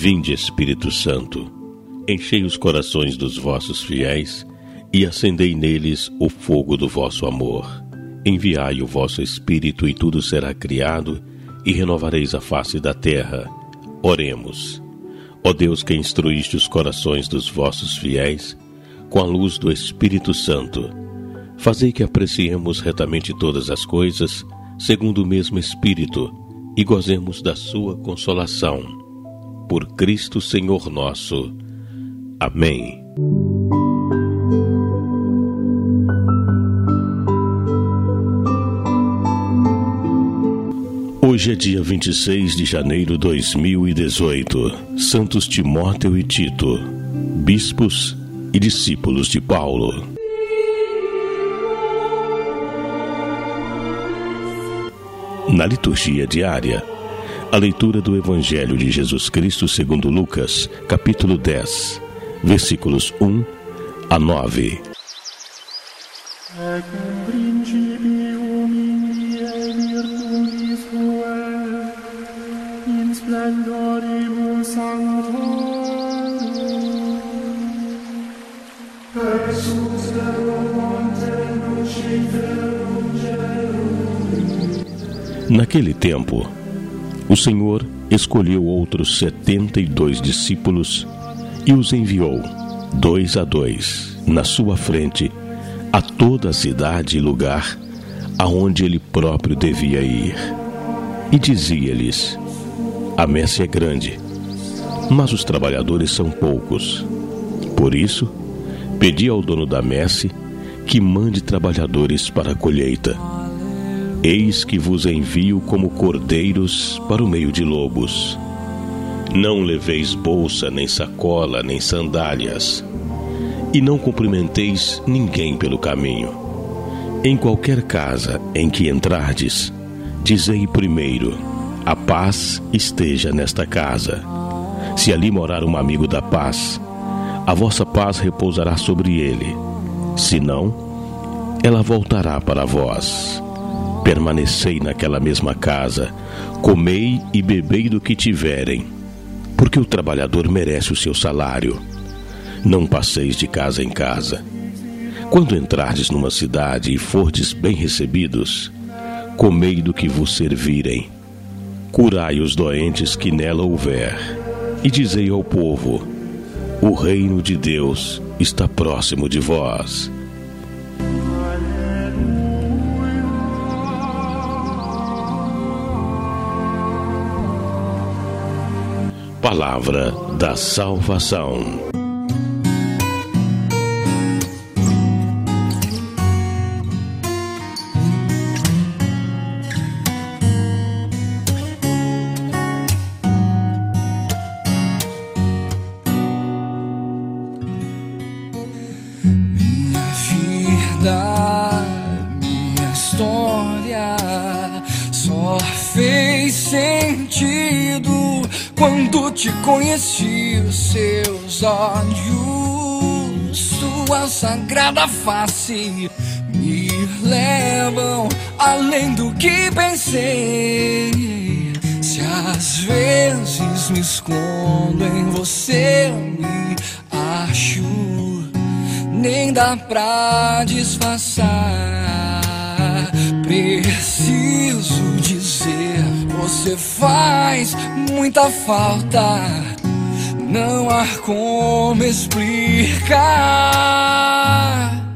Vinde, Espírito Santo, enchei os corações dos vossos fiéis e acendei neles o fogo do vosso amor. Enviai o vosso Espírito e tudo será criado e renovareis a face da terra. Oremos. Ó Deus, que instruíste os corações dos vossos fiéis com a luz do Espírito Santo, fazei que apreciemos retamente todas as coisas segundo o mesmo Espírito e gozemos da sua consolação. Por Cristo Senhor nosso. Amém. Hoje é dia 26 de janeiro de 2018. Santos Timóteo e Tito, bispos e discípulos de Paulo. Na liturgia diária, a leitura do Evangelho de Jesus Cristo segundo Lucas, capítulo 10, versículos 1 a 9. Naquele tempo, o Senhor escolheu outros 72 discípulos e os enviou, 2 a 2, na sua frente, a toda a cidade e lugar aonde ele próprio devia ir. E dizia-lhes: a messe é grande, mas os trabalhadores são poucos. Por isso, pedi ao dono da messe que mande trabalhadores para a colheita. Eis que vos envio como cordeiros para o meio de lobos. Não leveis bolsa, nem sacola, nem sandálias, e não cumprimenteis ninguém pelo caminho. Em qualquer casa em que entrardes, dizei primeiro: a paz esteja nesta casa. Se ali morar um amigo da paz, a vossa paz repousará sobre ele. Se não, ela voltará para vós. Permanecei naquela mesma casa, comei e bebei do que tiverem, porque o trabalhador merece o seu salário. Não passeis de casa em casa. Quando entrardes numa cidade e fordes bem recebidos, comei do que vos servirem. Curai os doentes que nela houver, e dizei ao povo: o reino de Deus está próximo de vós. Palavra da salvação. Minha vida, minha história só fez sentido quando te conheci. Os seus olhos, sua sagrada face me levam além do que pensei. Se às vezes me escondo em você, me acho, nem dá pra disfarçar. Preciso dizer, você faz muita falta, não há como explicar.